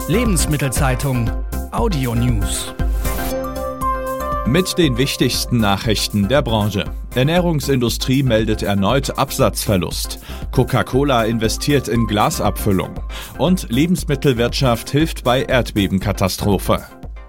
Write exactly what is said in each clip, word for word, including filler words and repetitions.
Lebensmittelzeitung Audio News. Mit den wichtigsten Nachrichten der Branche. Ernährungsindustrie meldet erneut Absatzverlust. Coca-Cola investiert in Glasabfüllung. Und Lebensmittelwirtschaft hilft bei Erdbebenkatastrophe.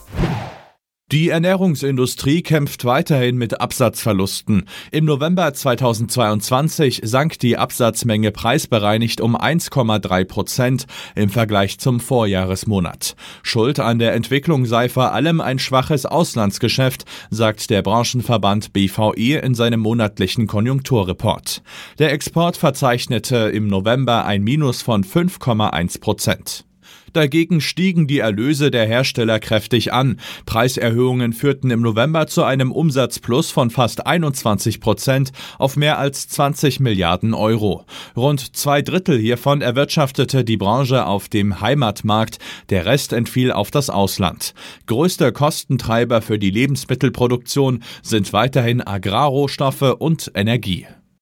Die Ernährungsindustrie kämpft weiterhin mit Absatzverlusten. Im November zweitausendzweiundzwanzig sank die Absatzmenge preisbereinigt um eins Komma drei Prozent im Vergleich zum Vorjahresmonat. Schuld an der Entwicklung sei vor allem ein schwaches Auslandsgeschäft, sagt der Branchenverband B V I in seinem monatlichen Konjunkturreport. Der Export verzeichnete im November ein Minus von fünf Komma eins Prozent. Dagegen stiegen die Erlöse der Hersteller kräftig an. Preiserhöhungen führten im November zu einem Umsatzplus von fast einundzwanzig Prozent auf mehr als zwanzig Milliarden Euro. Rund zwei Drittel hiervon erwirtschaftete die Branche auf dem Heimatmarkt, der Rest entfiel auf das Ausland. Größte Kostentreiber für die Lebensmittelproduktion sind weiterhin Agrarrohstoffe und Energie.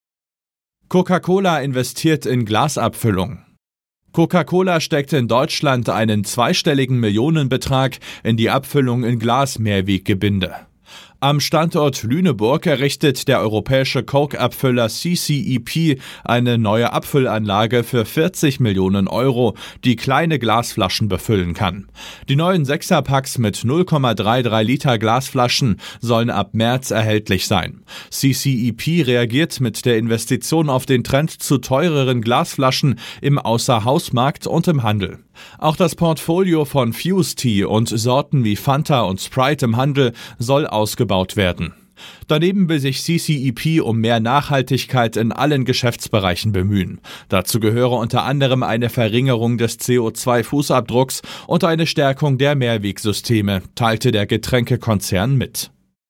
Coca-Cola investiert in Glasabfüllung. Coca-Cola steckt in Deutschland einen zweistelligen Millionenbetrag in die Abfüllung in Glas-Mehrweggebinde. Am Standort Lüneburg errichtet der europäische Coke-Abfüller C C E P eine neue Abfüllanlage für vierzig Millionen Euro, die kleine Glasflaschen befüllen kann. Die neuen Sechserpacks mit null Komma dreiunddreißig Liter Glasflaschen sollen ab März erhältlich sein. C C E P reagiert mit der Investition auf den Trend zu teureren Glasflaschen im Außerhausmarkt und im Handel. Auch das Portfolio von Fuze Tea und Sorten wie Fanta und Sprite im Handel soll ausgebaut werden. Daneben will sich C C E P um mehr Nachhaltigkeit in allen Geschäftsbereichen bemühen. Dazu gehöre unter anderem eine Verringerung des C O zwei Fußabdrucks und eine Stärkung der Mehrwegsysteme, teilte der Getränkekonzern mit.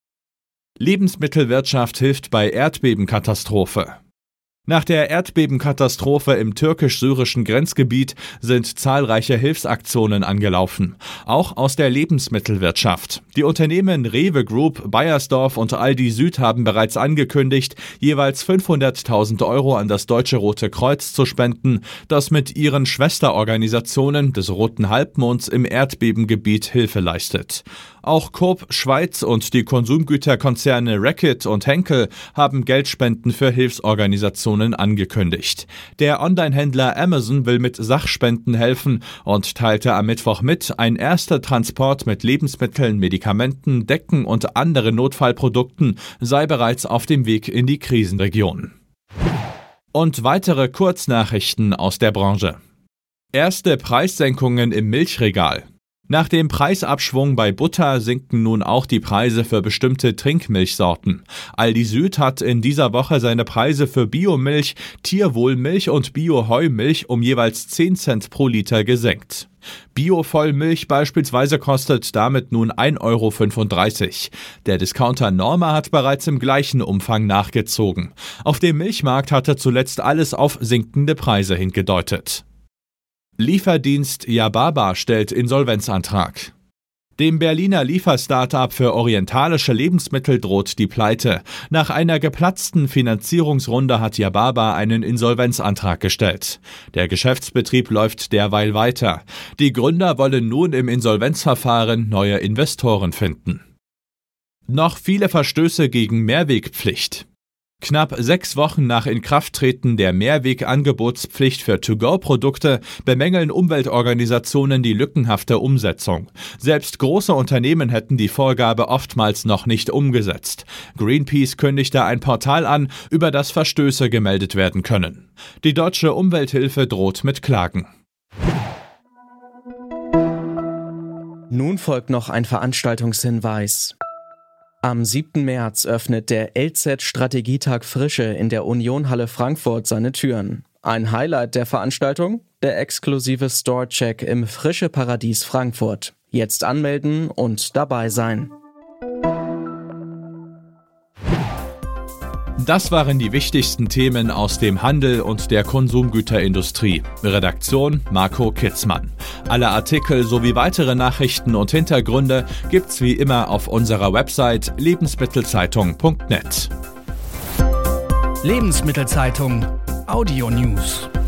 Lebensmittelwirtschaft hilft bei Erdbebenkatastrophe. Nach der Erdbebenkatastrophe im türkisch-syrischen Grenzgebiet sind zahlreiche Hilfsaktionen angelaufen, auch aus der Lebensmittelwirtschaft. Die Unternehmen Rewe Group, Beiersdorf und Aldi Süd haben bereits angekündigt, jeweils fünfhunderttausend Euro an das Deutsche Rote Kreuz zu spenden, das mit ihren Schwesterorganisationen des Roten Halbmonds im Erdbebengebiet Hilfe leistet. Auch Coop Schweiz und die Konsumgüterkonzerne Reckitt und Henkel haben Geldspenden für Hilfsorganisationen angekündigt. Der Onlinehändler Amazon will mit Sachspenden helfen und teilte am Mittwoch mit, ein erster Transport mit Lebensmitteln, Medikamenten, Decken und anderen Notfallprodukten sei bereits auf dem Weg in die Krisenregion. Und weitere Kurznachrichten aus der Branche. Erste Preissenkungen im Milchregal. Nach dem Preisabschwung bei Butter sinken nun auch die Preise für bestimmte Trinkmilchsorten. Aldi Süd hat in dieser Woche seine Preise für Biomilch, Tierwohlmilch und Bio-Heumilch um jeweils zehn Cent pro Liter gesenkt. Bio-Vollmilch beispielsweise kostet damit nun ein Euro fünfunddreißig. Der Discounter Norma hat bereits im gleichen Umfang nachgezogen. Auf dem Milchmarkt hatte zuletzt alles auf sinkende Preise hingedeutet. Lieferdienst Yababa stellt Insolvenzantrag. Dem Berliner Liefer-Startup für orientalische Lebensmittel droht die Pleite. Nach einer geplatzten Finanzierungsrunde hat Yababa einen Insolvenzantrag gestellt. Der Geschäftsbetrieb läuft derweil weiter. Die Gründer wollen nun im Insolvenzverfahren neue Investoren finden. Noch viele Verstöße gegen Mehrwegpflicht. Knapp sechs Wochen nach Inkrafttreten der Mehrwegangebotspflicht für To-Go-Produkte bemängeln Umweltorganisationen die lückenhafte Umsetzung. Selbst große Unternehmen hätten die Vorgabe oftmals noch nicht umgesetzt. Greenpeace kündigte ein Portal an, über das Verstöße gemeldet werden können. Die deutsche Umwelthilfe droht mit Klagen. Nun folgt noch ein Veranstaltungshinweis. Am siebten März öffnet der L Z-Strategietag Frische in der Union-Halle Frankfurt seine Türen. Ein Highlight der Veranstaltung? Der exklusive Store-Check im Frische Paradies Frankfurt. Jetzt anmelden und dabei sein. Das waren die wichtigsten Themen aus dem Handel und der Konsumgüterindustrie. Redaktion Marco Kitzmann. Alle Artikel sowie weitere Nachrichten und Hintergründe gibt's wie immer auf unserer Website lebensmittelzeitung punkt net. Lebensmittelzeitung Audio News.